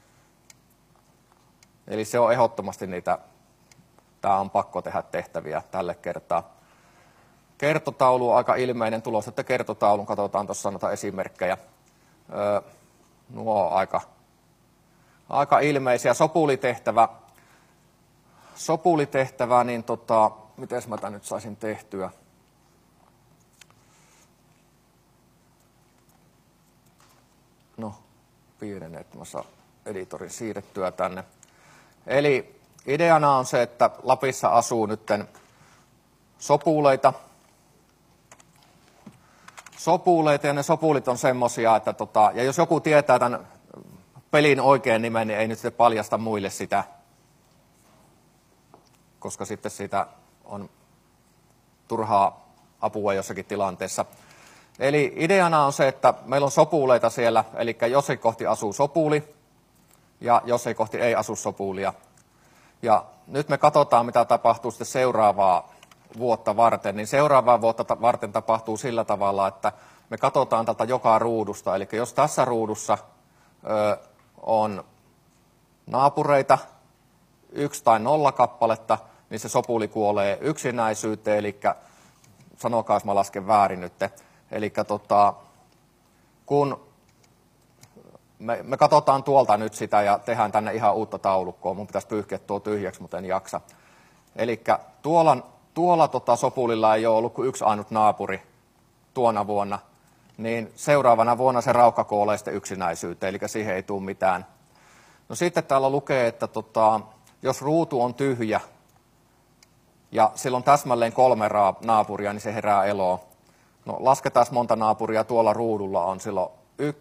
Eli se on ehdottomasti niitä, tämä on pakko tehdä tehtäviä tälle kertaa. Kertotaulu on aika ilmeinen tulos, että kertotaulun, katsotaan tuossa noita esimerkkejä. Nuo on aika ilmeisiä. Sopulitehtävä, niin miten mä tämän nyt saisin tehtyä? No, pienen, että mä saan editorin siirrettyä tänne. Eli ideana on se, että Lapissa asuu nytten sopuleita, ja ne sopulit on semmosia, että ja jos joku tietää tämän pelin oikein nimen, niin ei nyt sitten paljasta muille sitä, koska sitten siitä on turhaa apua jossakin tilanteessa. Eli ideana on se, että meillä on sopuleita siellä, eli jossakin kohti asuu sopuli, ja jossakin kohti ei asu sopulia. Ja nyt me katsotaan, mitä tapahtuu sitten seuraavaa vuotta varten, niin seuraavaa vuotta varten tapahtuu sillä tavalla, että me katsotaan tältä joka ruudusta. Eli jos tässä ruudussa on naapureita 1 tai 0 kappaletta, niin se sopuli kuolee yksinäisyyteen, eli sanokaa, jos mä lasken väärin nyt. Eli kun me katsotaan tuolta nyt sitä ja tehdään tänne ihan uutta taulukkoa, mun pitäisi pyyhkiä tuo tyhjäksi, mutta en jaksa. Eli tuolla sopulilla ei ole ollut kuin yksi ainut naapuri tuona vuonna, niin seuraavana vuonna se raukka kuolee sitten yksinäisyyteen, eli siihen ei tule mitään. No sitten täällä lukee, että jos ruutu on tyhjä ja sillä on täsmälleen 3 naapuria, niin se herää eloon. No lasketaan monta naapuria tuolla ruudulla on, silloin 1,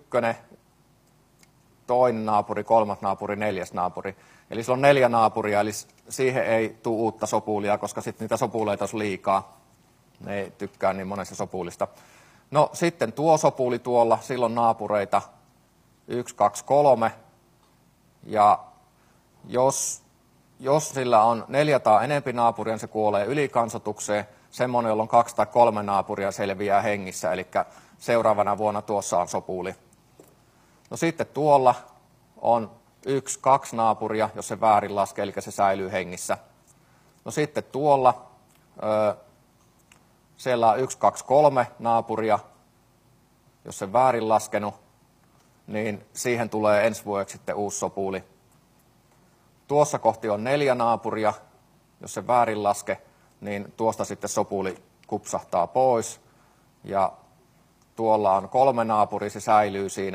2 naapuri, 3 naapuri, 4 naapuri. Eli sillä on 4 naapuria, eli siihen ei tule uutta sopulia, koska sitten niitä sopuleita olisi liikaa. Ne ei tykkää niin monesta sopulista. No sitten tuo sopuli tuolla, silloin naapureita 1, 2, 3. Ja jos sillä on 4 tai enempi naapuria, niin se kuolee ylikansotukseen. Semmoinen, jolla on 2 tai 3 naapuria, selviää hengissä, eli seuraavana vuonna tuossa on sopuli. No sitten tuolla on 1, 2 naapuria, jos se väärin laskee, eli se säilyy hengissä. No sitten tuolla siellä on 1, 2, 3 naapuria, jos se väärin laskenut, niin siihen tulee ensi vuodeksi sitten uusi sopuli. Tuossa kohti on 4 naapuria, jos se väärin laske, niin tuosta sitten sopuli kupsahtaa pois. Ja tuolla on 3 naapuria, se säilyy siinä.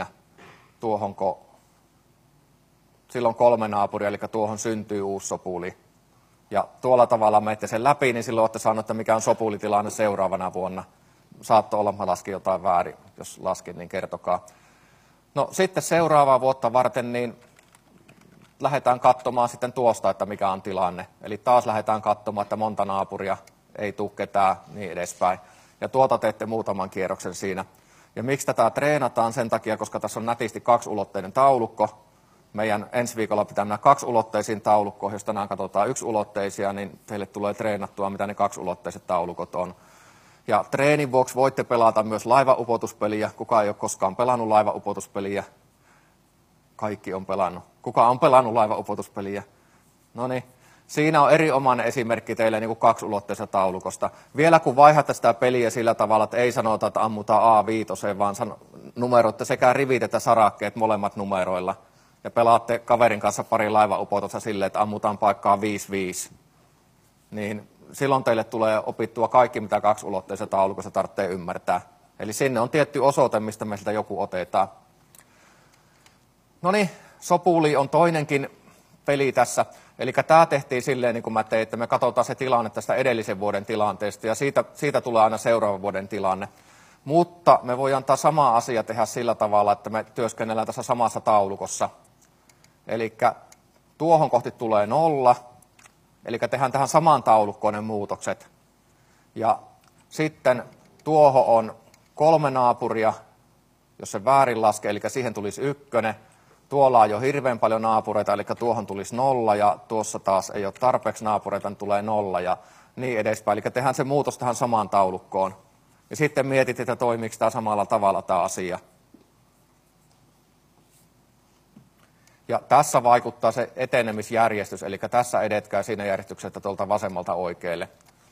Silloin 3 naapuria, eli tuohon syntyy uusi sopuli. Ja tuolla tavalla menette sen läpi, niin silloin olette saaneet, että mikä on sopulitilanne seuraavana vuonna. Saattoi olla, mä laskin jotain väärin. Jos laskin, niin kertokaa. No sitten seuraavaa vuotta varten, niin lähdetään katsomaan sitten tuosta, että mikä on tilanne. Eli taas lähdetään katsomaan, että monta naapuria, ei tule ketään, niin edespäin. Ja tuota teette muutaman kierroksen siinä. Ja miksi tätä treenataan? Sen takia, koska tässä on nätisti kaksiulotteinen taulukko. Meidän ensi viikolla pitää mennä kaksiulotteisiin taulukkoihin. Jos tänään katsotaan yksiulotteisia, niin teille tulee treenattua, mitä ne kaksiulotteiset taulukot on. Ja treenin vuoksi voitte pelata myös laivaupotuspeliä. Kuka ei ole koskaan pelannut laivaupotuspeliä? Kaikki on pelannut. Kuka on pelannut laivaupotuspeliä? No niin. Siinä on erinomainen esimerkki teille niin kuin kaksiulotteisesta taulukosta. Vielä kun vaihdatte sitä peliä sillä tavalla, että ei sanota, että ammutaan A5, vaan numeroitte sekä rivit että sarakkeet molemmat numeroilla. Ja pelaatte kaverin kanssa pari laivaupotusta silleen, että ammutaan paikkaa 5-5. Niin silloin teille tulee opittua kaikki, mitä kaksiulotteisessa taulukossa tarvitsee ymmärtää. Eli sinne on tietty osoite, mistä me sitä joku otetaan. No niin, sopuli on toinenkin peli tässä. Eli tämä tehtiin silleen, niin kuin mä tein, että me katsotaan se tilanne tästä edellisen vuoden tilanteesta, ja siitä tulee aina seuraavan vuoden tilanne. Mutta me voidaan tämä sama asia tehdä sillä tavalla, että me työskennellään tässä samassa taulukossa. Eli tuohon kohti tulee 0, eli tehdään tähän samaan taulukkoon ne muutokset. Ja sitten tuohon on 3 naapuria, jos se väärin laskee, eli siihen tulisi 1. Tuolla on jo hirveän paljon naapureita, eli tuohon tulisi 0, ja tuossa taas ei ole tarpeeksi naapureita, niin tulee 0 ja niin edespäin. Eli tehdään se muutos tähän samaan taulukkoon. Ja sitten mietit, että toimiiko tämä samalla tavalla tämä asia. Ja tässä vaikuttaa se etenemisjärjestys, eli tässä edetkää siinä järjestyksessä tuolta vasemmalta oikealle.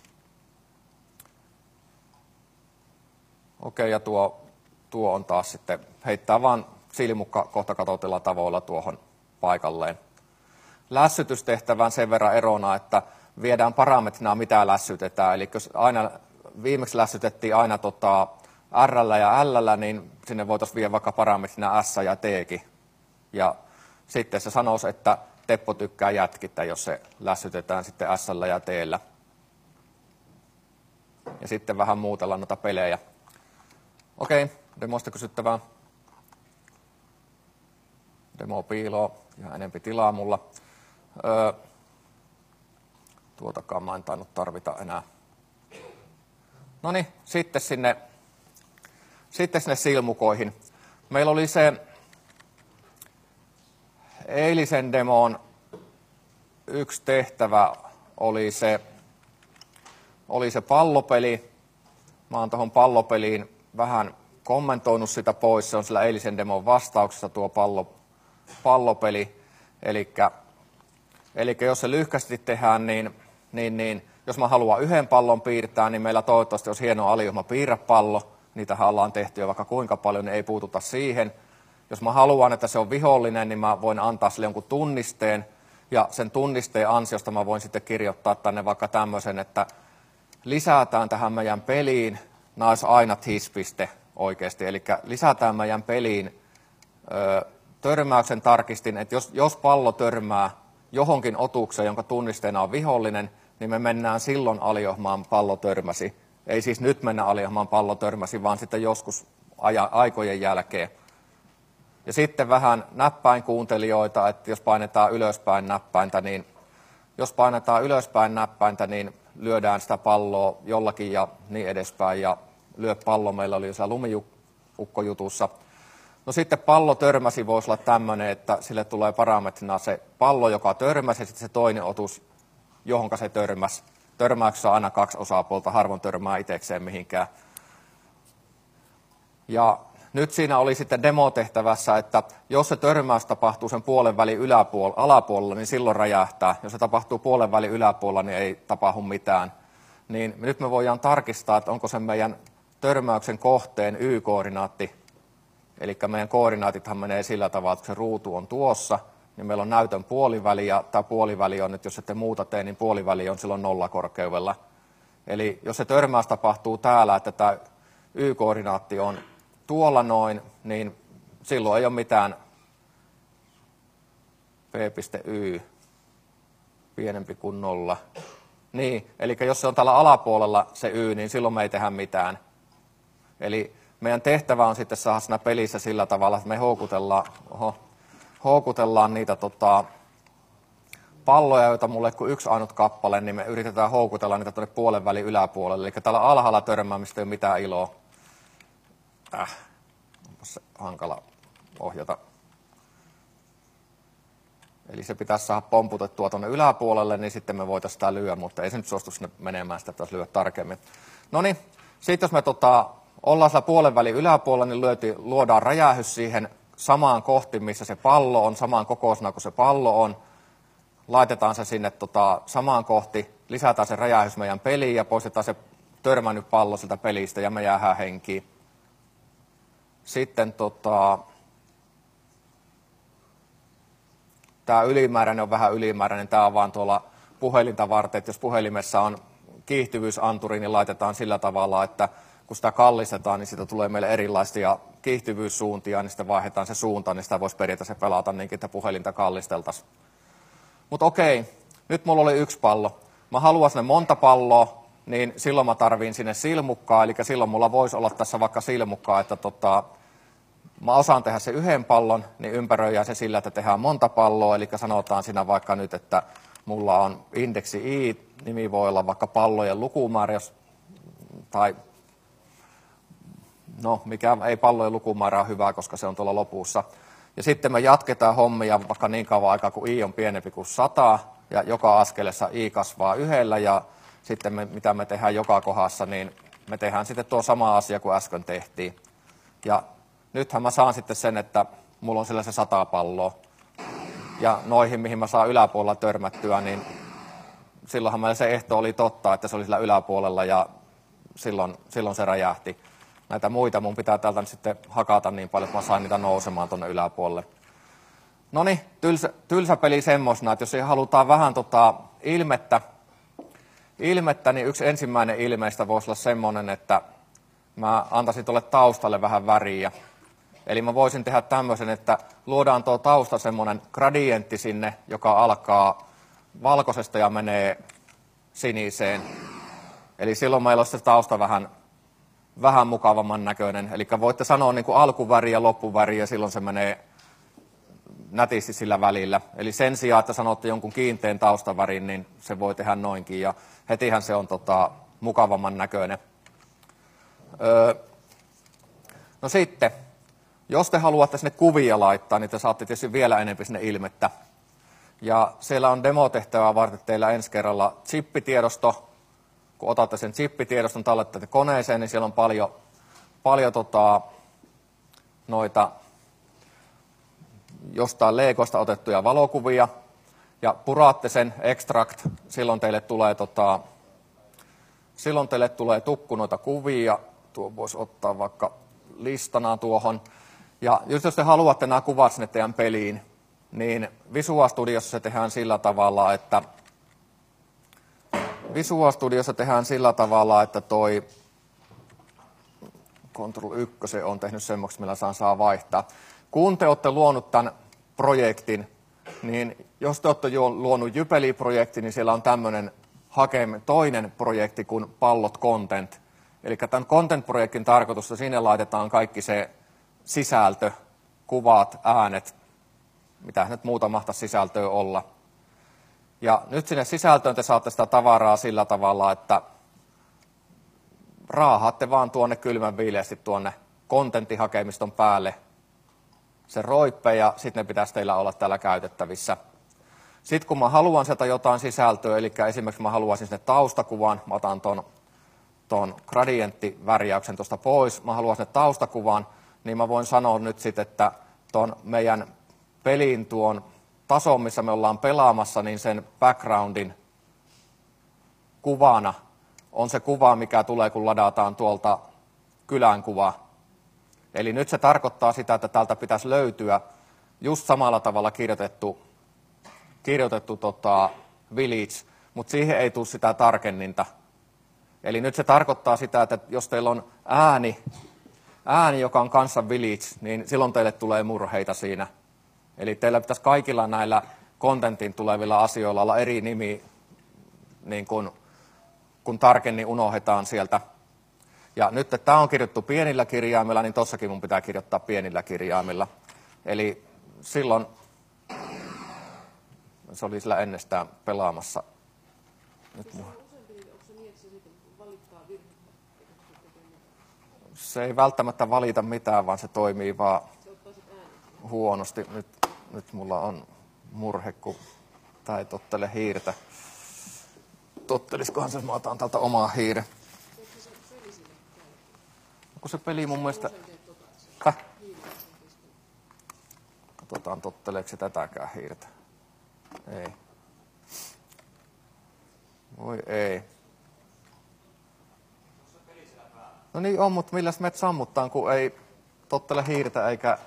Okei, ja tuo on taas sitten, heittää vaan silmukka kohta katsotella tavoilla tuohon paikalleen. Lässytystehtävän sen verran erona, että viedään parametrina, mitä lässytetään. Eli jos aina, viimeksi lässytettiin aina R ja L, niin sinne voitaisiin viedä vaikka parametrina S ja T:kin. Ja sitten se sanoisi, että Teppo tykkää jätkitä, jos se lässytetään sitten S ja T:llä. Ja sitten vähän muutella noita pelejä. Okei, demoista kysyttävää. Demo piiloo ja enempi tilaa mulla. Tuotakaan mä en tainnut tarvita enää. Noniin, sitten sinne silmukoihin. Meillä oli se eilisen demon yksi tehtävä, oli se pallopeli. Mä oon tuohon pallopeliin vähän kommentoinut sitä pois. Se on sillä eilisen demon vastauksessa tuo pallopeli. Eli jos se lyhkästi tehdään, niin jos mä haluan yhden pallon piirtää, niin meillä toivottavasti olisi hieno aliohjelma piirrä pallo. Niitähän ollaan tehty jo vaikka kuinka paljon, niin ei puututa siihen. Jos mä haluan, että se on vihollinen, niin mä voin antaa sille jonkun tunnisteen. Ja sen tunnisteen ansiosta mä voin sitten kirjoittaa tänne vaikka tämmöisen, että lisätään tähän meidän peliin, nämä olisi aina TIS-piste oikeasti. Eli lisätään meidän peliin törmäyksen tarkistin, että jos pallo törmää johonkin otukseen, jonka tunnisteena on vihollinen, niin me mennään silloin aliohmaan pallo törmäsi. Ei siis nyt mennä aliohmaan pallo törmäsi, vaan sitten joskus aikojen jälkeen. Ja sitten vähän näppäinkuuntelijoita, että jos painetaan ylöspäin näppäintä, niin lyödään sitä palloa jollakin ja niin edespäin. Ja lyö pallo, meillä oli jossain lumiukkojutussa. No sitten pallo törmäsi voisi olla tämmöinen, että sille tulee parametrina se pallo, joka törmäsi, ja sitten se toinen otus, johonka se törmäsi. Törmäyksessä on aina 2 osapuolta, harvoin törmää itsekseen mihinkään. Ja nyt siinä oli sitten demotehtävässä, että jos se törmäys tapahtuu sen puolen välin alapuolella, niin silloin räjähtää. Jos se tapahtuu puolen välin yläpuolella, niin ei tapahdu mitään. Niin nyt me voidaan tarkistaa, että onko se meidän törmäyksen kohteen Y-koordinaatti. Eli meidän koordinaatithan menee sillä tavalla, että se ruutu on tuossa, niin meillä on näytön puoliväli, ja tämä puoliväli on nyt, jos ette muuta tee, niin puoliväli on silloin 0 korkeudella. Eli jos se törmäys tapahtuu täällä, että tämä Y-koordinaatti on tuolla noin, niin silloin ei ole mitään p.y pienempi kuin 0. Niin, eli jos se on täällä alapuolella se y, niin silloin me ei tehdä mitään. Eli meidän tehtävä on sitten saada siinä pelissä sillä tavalla, että me houkutellaan niitä palloja, joita mulle kuin yksi ainut kappale, niin me yritetään houkutella niitä tuonne puolen välin yläpuolelle. Eli täällä alhaalla törmäämistä ei ole mitään iloa. onpas se hankala ohjata. Eli se pitäisi saada pomputettua tuonne yläpuolelle, niin sitten me voitaisiin sitä lyödä, mutta ei se nyt suostu sinne menemään, sitä pitäisi lyödä tarkemmin. No niin, sitten jos me ollaan siellä puolen välin yläpuolella, niin luodaan räjähys siihen samaan kohti, missä se pallo on, samaan kokoisena kuin se pallo on. Laitetaan se sinne samaan kohti, lisätään se räjähys meidän peliin ja poistetaan se törmännyt pallo sieltä pelistä ja me jäädään henkiin. Sitten tämä ylimääräinen on vähän ylimääräinen, tämä on vaan tuolla puhelinta varten, että jos puhelimessa on kiihtyvyysanturi, niin laitetaan sillä tavalla, että kun sitä kallistetaan, niin siitä tulee meille erilaisia kiihtyvyyssuuntia, niin sitten vaihdetaan se suunta, niin sitä voisi periaatteessa pelata niinkin, että puhelinta kallisteltaisiin. Mutta okei, nyt mulla oli 1 pallo. Mä haluan sinne monta palloa, niin silloin mä tarviin sinne silmukkaa, eli silloin mulla voisi olla tässä vaikka silmukkaa, että mä osaan tehdä se 1 pallon, niin ympäröidään se sillä, että tehdään monta palloa, eli sanotaan siinä vaikka nyt, että mulla on indeksi I, nimi voi olla vaikka pallojen lukumäärä, tai no, mikä ei pallojen lukumäärä ole hyvä, koska se on tuolla lopussa. Ja sitten me jatketaan hommia vaikka niin kauan aikaa, kun I on pienempi kuin 100, ja joka askelessa I kasvaa 1, ja sitten mitä me tehdään joka kohdassa, niin me tehdään sitten tuo sama asia kuin äsken tehtiin. Ja nythän mä saan sitten sen, että mulla on siellä se 100 palloa. Ja noihin, mihin mä saan yläpuolella törmättyä, niin silloinhan meillä se ehto oli totta, että se oli sillä yläpuolella, ja silloin se räjähti. Näitä muita mun pitää täältä nyt sitten hakata niin paljon, että mä saan niitä nousemaan tuonne yläpuolelle. No niin, tylsä peli semmosena, että jos ei halutaan vähän ilmettä, niin yksi ensimmäinen ilmeistä voisi olla semmoinen, että mä antaisin tuolle taustalle vähän väriä. Eli mä voisin tehdä tämmöisen, että luodaan tuo tausta semmoinen gradientti sinne, joka alkaa valkoisesta ja menee siniseen. Eli silloin meillä olisi se tausta vähän mukavamman näköinen. Eli voitte sanoa niin kuin alkuväri ja loppuväri, ja silloin se menee nätisti sillä välillä. Eli sen sijaan, että sanotte jonkun kiinteän taustavärin, niin se voi tehdä noinkin, ja hetihän se on mukavamman näköinen. No sitten, jos te haluatte sinne kuvia laittaa, niin te saatte tietysti vielä enemmän sinne ilmettä. Ja siellä on demotehtävää varten teillä ensi kerralla chippitiedosto. Kun otatte sen chippitiedoston, tallettatte koneeseen, niin siellä on paljon noita jostain Legosta otettuja valokuvia. Ja puraatte sen extract, silloin teille tulee tukku noita kuvia. Tuo voisi ottaa vaikka listana tuohon. Ja jos te haluatte nämä kuvat sinne teidän peliin, niin Visual Studiossa se tehdään sillä tavalla, että toi Ctrl+1 on tehnyt semmoista, millä saa vaihtaa. Kun te olette luonut tämän projektin, niin jos te olette luonut Jypeli-projektin, niin siellä on tämmöinen toinen projekti kuin Pallot Content. Eli tämän Content-projektin tarkoitus, että sinne laitetaan kaikki se sisältö, kuvat, äänet, mitä nyt muuta mahtaisi sisältöä olla. Ja nyt sinne sisältöön te saatte sitä tavaraa sillä tavalla, että raahaatte vaan tuonne kylmän viileästi tuonne kontenttihakeimiston päälle se roippe, ja sitten ne pitäisi teillä olla täällä käytettävissä. Sitten kun mä haluan sieltä jotain sisältöä, eli esimerkiksi mä haluaisin sinne taustakuvan, mä otan ton gradienttivärjäyksen tuosta pois, mä haluan sinne taustakuvan, niin mä voin sanoa nyt sitten, että ton meidän pelin tuon tason, missä me ollaan pelaamassa, niin sen backgroundin kuvana on se kuva, mikä tulee, kun ladataan tuolta kylän kuva. Eli nyt se tarkoittaa sitä, että täältä pitäisi löytyä just samalla tavalla kirjoitettu village, mutta siihen ei tule sitä tarkenninta. Eli nyt se tarkoittaa sitä, että jos teillä on ääni, joka on kanssa village, niin silloin teille tulee murheita siinä. Eli teillä pitäisi kaikilla näillä contentin tulevilla asioilla olla eri nimi, niin kun tarkemmin unohdetaan sieltä. Ja nyt, että tämä on kirjoittu pienillä kirjaimilla, niin tossakin mun pitää kirjoittaa pienillä kirjaimilla. Eli silloin se oli sillä ennestään pelaamassa. Nyt se ei välttämättä valita mitään, vaan se toimii vaan huonosti. Nyt mulla on murhe, kun tää ei tottele hiirtä. Totteliskohan se, jos mä otan täältä omaa hiiren. Onko se peli mun mielestä... Katsotaan, totteleeko se tätäkään hiirtä. Ei. Voi ei. No niin on, mutta milläs meidät sammuttaan, kun ei tottele hiirtä eikä...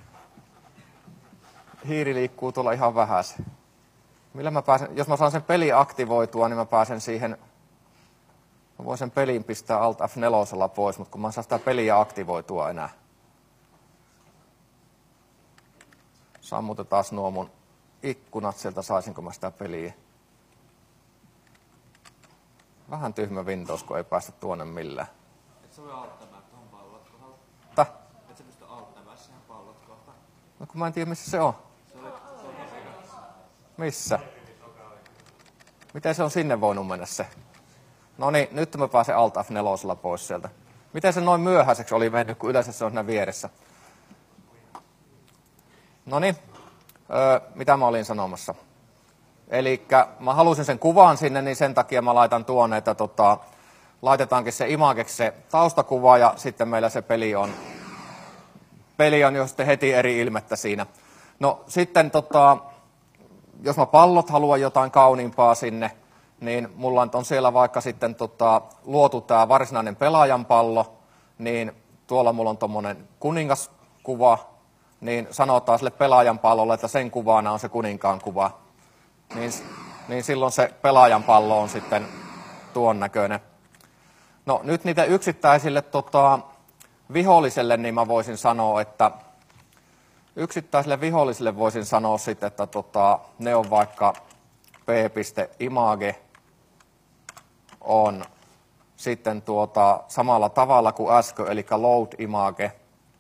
Hiiri liikkuu tuolla ihan vähäsen. Millä mä pääsen, jos mä saan sen peli aktivoitua, niin mä pääsen siihen... Mä voin sen pelin pistää Alt F4 pois, mutta kun mä saan sitä peliä aktivoitua enää. Sammutetaan nuo mun ikkunat, sieltä saisinko mä sitä peliä. Vähän tyhmä Windows, kun ei päästä tuonne millään. Et sä voi alttamaan tuohon pallot kohdalla? Et sä pysty alttamaan siihen pallot kohtaan? No kun mä en tiedä, missä se on. Missä? Miten se on sinne voinut mennä se? No niin, nyt mä pääsen Alt F4 pois sieltä. Miten se noin myöhäiseksi oli mennyt, kun yleensä se on siinä vieressä? No niin, mitä mä olin sanomassa? Elikkä mä halusin sen kuvan sinne, niin sen takia mä laitan tuonne, että laitetaankin se imageksi se taustakuva ja sitten meillä se peli on jo sitten heti eri ilmettä siinä. No sitten jos mä pallot haluan jotain kauniimpaa sinne, niin mulla on siellä vaikka sitten luotu tää varsinainen pelaajan pallo, niin tuolla mulla on tommonen kuningaskuva, niin sanotaan sille pelaajan pallolle, että sen kuvana on se kuninkaan kuva. Niin silloin se pelaajan pallo on sitten tuon näköinen. No nyt niitä yksittäisille viholliselle, niin mä voisin sanoa, että yksittäiselle viholliselle voisin sanoa sitten, että ne on vaikka p.image on sitten samalla tavalla kuin äsken, eli load image.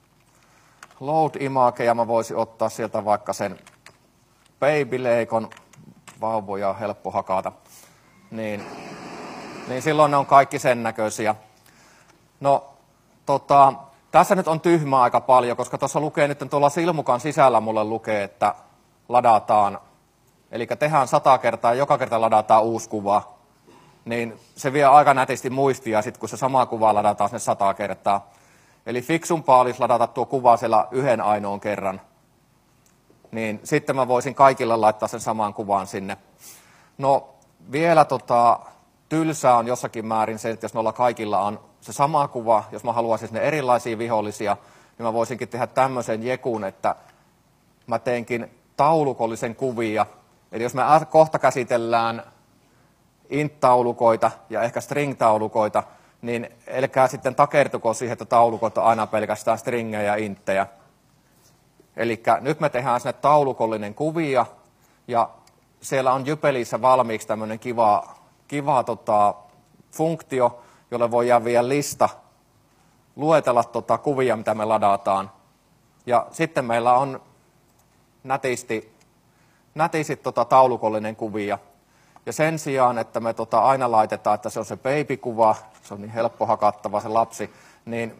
Load image, ja mä voisin ottaa sieltä vaikka sen babyleikon, vauvoja on helppo hakata, niin silloin ne on kaikki sen näköisiä. No, tässä nyt on tyhmää aika paljon, koska tuossa lukee nyt tuolla silmukan sisällä mulle lukee, että ladataan, eli tehdään 100 kertaa ja joka kerta ladataan uusi kuva, niin se vie aika nätisti muistia sit, kun se sama kuva ladataan sinne 100 kertaa. Eli fiksumpaa olisi ladata tuo kuva siellä yhden ainoan kerran. Niin sitten mä voisin kaikille laittaa sen saman kuvan sinne. No vielä tylsää on jossakin määrin se, että jos noilla kaikilla on se sama kuva, jos mä haluaisin sinne erilaisia vihollisia, niin mä voisinkin tehdä tämmöisen jekun, että mä teenkin taulukollisen kuvia. Eli jos me kohta käsitellään int-taulukoita ja ehkä string-taulukoita, niin älkää sitten takertuko siihen, että taulukot on aina pelkästään stringejä ja inttejä. Eli nyt me tehdään sinne taulukollinen kuvia, ja siellä on Jypelissä valmiiksi tämmöinen kiva funktio, jolle voi vielä lista luetella kuvia, mitä me ladataan. Ja sitten meillä on nätisti taulukollinen kuvia. Ja sen sijaan, että me aina laitetaan, että se on se baby-kuva, se on niin helppo hakattava se lapsi, niin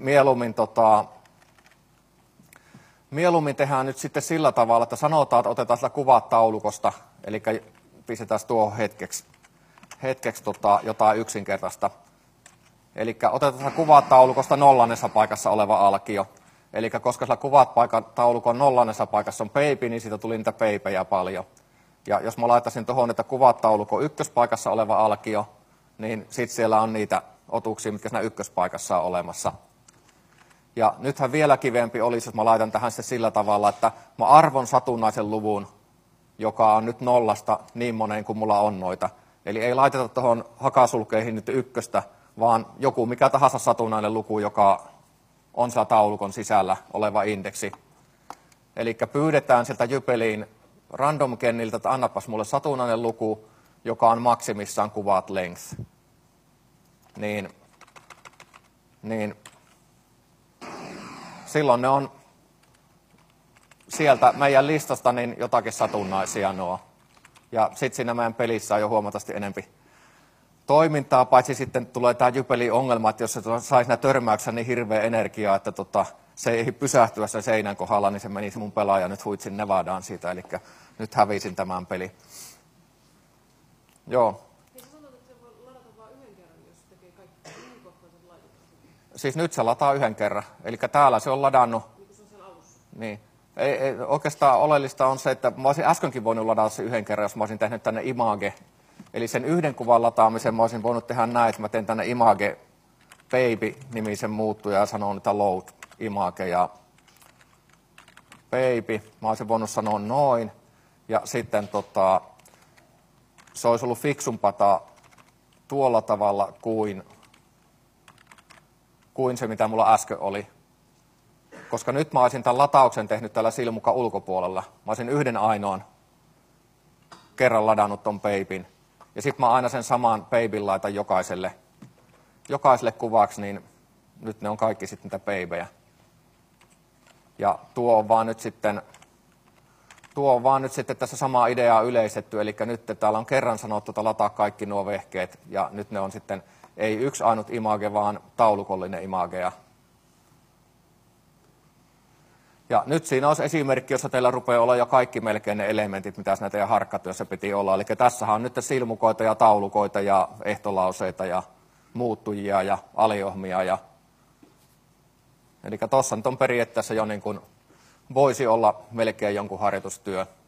mieluummin tehdään nyt sitten sillä tavalla, että sanotaan, että otetaan sillä kuvat taulukosta, eli pistetään tuohon hetkeksi jotain yksinkertaista. Eli otetaan kuvat taulukosta 0. paikassa oleva alkio. Eli koska sillä kuvat taulukon 0. paikassa on baby, niin siitä tuli niitä babyjä paljon. Ja jos mä laittaisin tuohon, että kuvat taulukon 1. paikassa oleva alkio, niin sitten siellä on niitä otuksia, mitkä siinä 1. paikassa on olemassa. Ja nythän vielä kivempi olisi, jos mä laitan tähän se sillä tavalla, että mä arvon satunnaisen luvun, joka on nyt 0 niin moneen kuin mulla on noita. Eli ei laiteta tuohon hakasulkeihin nyt 1, vaan joku mikä tahansa satunnainen luku, joka on siellä taulukon sisällä oleva indeksi. Eli pyydetään sieltä Jypeliin random kenniltä, että annapas mulle satunnainen luku, joka on maksimissaan kuvat length. Niin silloin ne on sieltä meidän listasta niin jotakin satunnaisia nuo. Ja sitten siinä meidän pelissä on jo huomattavasti enempi toimintaa, paitsi sitten tulee tämä Jypelin ongelma, että jos se saisi nämä törmäyksessä niin hirveä energiaa, että se ei pysähtyä sen seinän kohdalla, niin se menisi mun pelaaja nyt huitsin Nevadaan siitä, eli nyt hävisin tämän pelin. Joo. Hei, sä sanoit, että se voi ladata vain yhden kerran, jos tekee kaikki kohtaisen laitetaan. Siis nyt se lataa yhden kerran, eli täällä se on ladannut. Niin kuin se on siellä alussa. Niin. Oikeastaan oleellista on se, että mä olisin äskenkin voinut ladata se yhden kerran, jos mä olisin tehnyt tänne Image. Eli sen yhden kuvan lataamisen mä olisin voinut tehdä näin, että mä teen tänne Image Baby-nimisen muuttuja ja sanon, että load Image ja Baby. Mä olisin voinut sanoa noin. Ja sitten se olisi ollut fiksumpata tuolla tavalla kuin se, mitä mulla äsken oli. Koska nyt mä olisin tämän latauksen tehnyt tällä silmukan ulkopuolella. Mä olisin yhden ainoan kerran ladannut ton Babyn. Ja sitten mä aina sen saman Babyn laitan jokaiselle kuvaksi, niin nyt ne on kaikki sitten niitä babyjä. Ja tuo on vaan nyt sitten tässä samaa ideaa yleistetty, eli nyt täällä on kerran sanottu, että lataa kaikki nuo vehkeet, ja nyt ne on sitten ei yksi ainut image, vaan taulukollinen image. Ja nyt siinä olisi esimerkki, jossa teillä rupeaa olla jo kaikki melkein ne elementit, mitä siinä teidän harkkatyössä piti olla. Eli tässähän on nyt silmukoita ja taulukoita ja ehtolauseita ja muuttujia ja aliohmia. Eli tuossa nyt on periaatteessa jo niin kuin voisi olla melkein jonkun harjoitustyö.